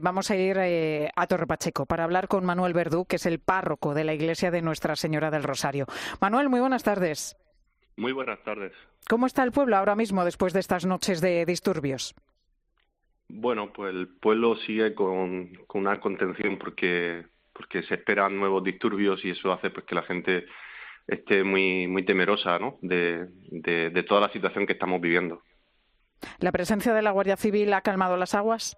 Vamos a ir a Torre Pacheco para hablar con Manuel Verdú, que es el párroco de la iglesia de Nuestra Señora del Rosario. Manuel, muy buenas tardes. Muy buenas tardes. ¿Cómo está el pueblo ahora mismo después de estas noches de disturbios? Bueno, pues el pueblo sigue con una contención porque se esperan nuevos disturbios y eso hace pues que la gente esté muy temerosa, ¿no? de toda la situación que estamos viviendo. ¿La presencia de la Guardia Civil ha calmado las aguas?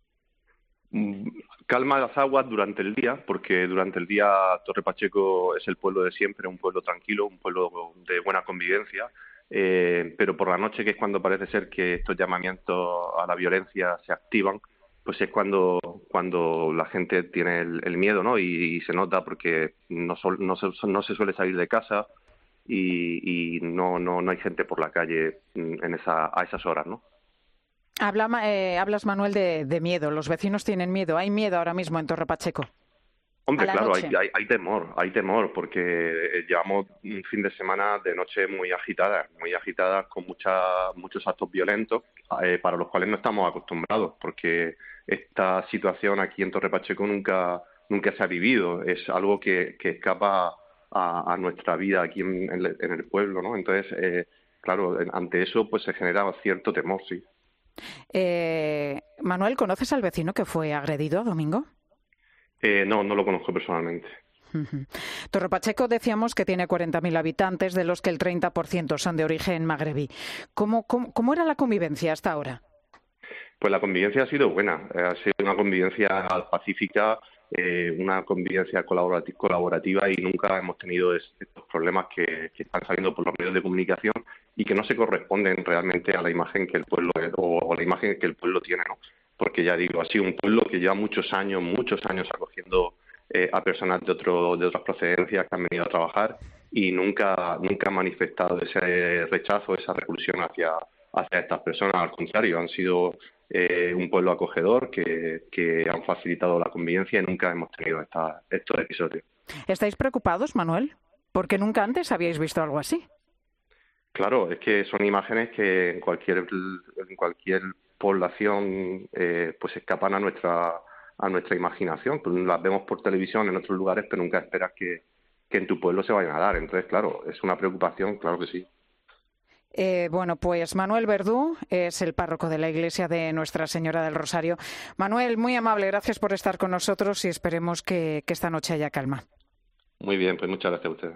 Calma las aguas durante el día, porque durante el día Torre Pacheco es el pueblo de siempre, un pueblo tranquilo, un pueblo de buena convivencia, pero por la noche, que es cuando parece ser que estos llamamientos a la violencia se activan, pues es cuando la gente tiene el miedo, ¿no? Y se nota porque no se suele salir de casa y no hay gente por la calle a esas horas, ¿no? Hablas, Manuel, de miedo. Los vecinos tienen miedo. ¿Hay miedo ahora mismo en Torre Pacheco? Hombre, claro, Noche. hay temor, porque llevamos un fin de semana de noche muy agitadas con muchos actos violentos, para los cuales no estamos acostumbrados, porque esta situación aquí en Torre Pacheco nunca se ha vivido, es algo que escapa a nuestra vida aquí en el pueblo, ¿no? Entonces, claro, ante eso pues se genera cierto temor, sí. Manuel, ¿conoces al vecino que fue agredido domingo? No lo conozco personalmente. Torre Pacheco, decíamos que tiene 40.000 habitantes, de los que el 30% son de origen magrebí. ¿Cómo era la convivencia hasta ahora? Pues la convivencia ha sido buena, ha sido una convivencia pacífica, una convivencia colaborativa y nunca hemos tenido estos problemas que están saliendo por los medios de comunicación y que no se corresponden realmente a la imagen que el pueblo o la imagen que el pueblo tiene, ¿no? Porque ya digo, ha sido un pueblo que lleva muchos años acogiendo a personas de otras procedencias que han venido a trabajar y nunca ha manifestado ese rechazo, esa repulsión hacia estas personas. Al contrario, han sido un pueblo acogedor que han facilitado la convivencia y nunca hemos tenido estos episodios. ¿Estáis preocupados, Manuel? Porque nunca antes habíais visto algo así. Claro, es que son imágenes que en cualquier población pues escapan a nuestra imaginación. Pues las vemos por televisión en otros lugares, pero nunca esperas que en tu pueblo se vayan a dar. Entonces, claro, es una preocupación, claro que sí. Bueno, pues Manuel Verdú es el párroco de la iglesia de Nuestra Señora del Rosario. Manuel, muy amable, gracias por estar con nosotros y esperemos que esta noche haya calma. Muy bien, pues muchas gracias a ustedes.